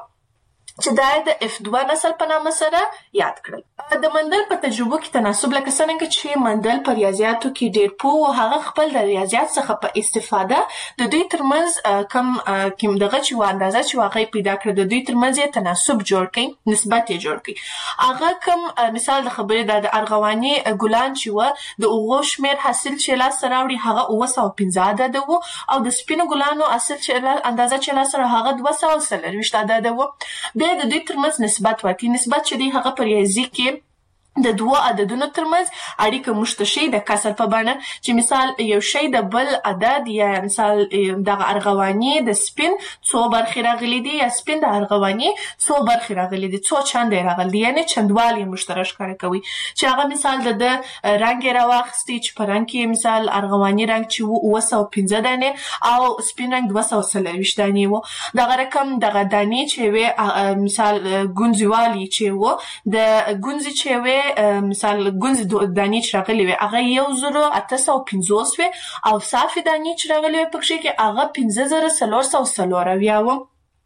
S1: چې دا د اف دوه نسل په نامه سره یاد کړل. د مندل په تجربو کې تناسب لکه څنګه چې مندل په ریاضیاتو کې ډېر پوه او هغه خپل د ریاضیات څخه په استفاده د دوی ترمنځ کم کوم دغه چې اندازه چې واقعي پیدا کړ د دوی ترمنځ یې تناسب جوړ کړي نسبت یې جوړ کړي. هغه کم مثال د خبرې د ارغواني ګلان چې و د اوغو شمیر حاصل چې لاس راوړي هغه اوه سوه پنځه عدده و او د سپینو ګلانو حاصل چې اندازه چې لاس راوړي هغه دوه سوه څلرویشت عدده و. بیا د دوی ترمنځ نسبت ورکړي نسبت چې دی هغه په ریاضي کې د دوه عددونو ترمنځ اړیکه موږ شي د کسر په بڼه چې مثال یو شی د بل عدد یا مثال د ارغواني د سپین څو برخې راغلي دي یا سپین د ارغواني څو برخې راغلي دي څو چنده راغلي یعنی چندوالي مشترک ښکاره کوي چې هغه مثال د رنگ راواخستي چې په رنگ کې مثال ارغواني رنگ چې اوه سوه پنځه دانې او سپین رنگ دوه سوه څلرویشت دانې و. دغه رقم دغه دانې چې وې مثال ګونځوالي چې و د ګونځې چې وې مثال ګونځې دانې چې راغلي وي هغه یو زرو اته سوه پنځوس وي او صافي دانې چې راغلي وي پکې کې هغه پنځه زره څلور سوه څلور اویا وه.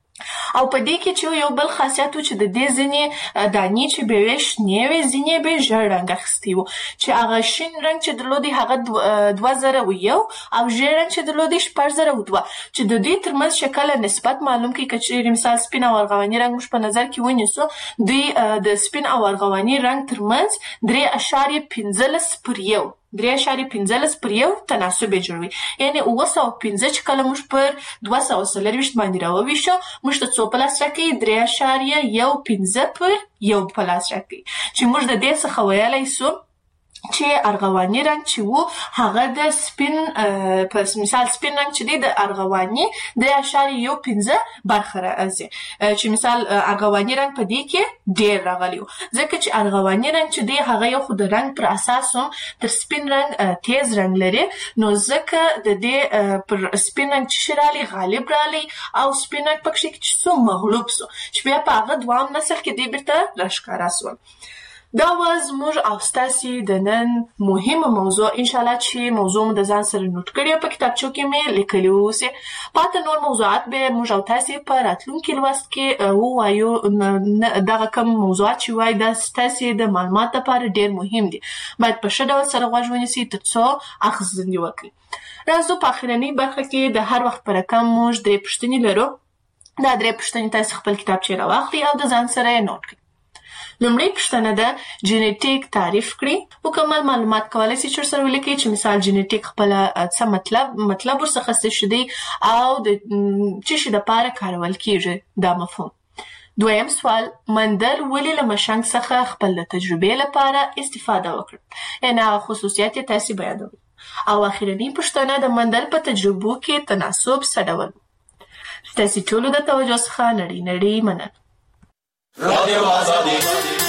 S1: او په دې کې چې یو بل خاصیت و چې د دې ځینې دانې چې به وې شنې وې ځینې به ژېړ رنګ اخیستی و چې هغه شین رنګ چې درلودي هغه دوه زره و یو او ژېړ رنګ چې درلودي شپږ زره و دوه چې د دوی ترمنځ شکل نسبت معلوم کړي که چېرې مثال سپین او ارغواني رنګ موږ په نظر کې ونیسو دوی د سپین او ارغواني رنګ ترمنځ درې اشاریه پنځلس پر یو درې اشاریه پنځلس پر یو تناسب یې جوړوي یعنې اوه سوه پنځه چې کله موږ پر دوه سوه څلرویشت باندې راوویشو موږ ته څو په لاس راکوي درې اشاریه یو پنځه پر یو په لاس راکوي چې موږ د دې څخه ویلی سو چې ارغواني رنګ چې وو هغه د سپین په مثال سپین رنګ چې دی د ارغواني د اشاریه یو پنځه برخه راځي چې مثال ارغواني رنګ په دې کې ډیر راغلی ځکه چې ارغواني رنګ چې دی هغه یو خو د رنګ پر اساس هم تر سپین رنګ تیز رنګ لري نو ځکه د دې پر سپین رنګ چې رالی غالب رالی او سپین رنګ پکې چې څو مغلوب سو چې بیا په هغه دوام نسل کې دی بیرته راښکاره سول. دا واز موږ او ستاسي د نن مهمه موضوع ان شاء الله چې موضوع مو د ځان سره نوٹ کړی په کتابچو کې مې لیکلی اوسه پاته نور موضوعات به موږ او تاسو په راتلونکي لوست کې وایو دغه کوم موضوعات چې وای د ستاسي د معلومات لپاره ډیر مهم دي باید په ښه ډول سره غوږ ونیسئ ترڅو اخیستنې وکړئ. راځو په اخرنۍ برخه کې د هر وخت په رقم موږ درې پوښتنې لرو. دا درې پوښتنې تاسو خپل کتابچې راواخلئ او د ځان سره یې نوٹ کړئ. لومړی پوښتنه ده جینیټیک تعریف کړئ. مکمل معلومات کولای شئ چې سره ولیکئ چې مثال جینیټیک خپل څه مطلب مطلب ورڅخه څه شدي او د څه شي لپاره کارول کیږي دا مفهوم. دویم سوال مندل ولې له مشنګ څخه خپل د تجربې لپاره استفاده وکړه یعنې هغه خصوصیات یې تاسو بیانوي. او اخرنۍ پوښتنه د مندل په تجربو کې تناسب څه ډول. تاسو ټولو د توجه څخه نړۍ نړۍ مننه. رادیو آزادي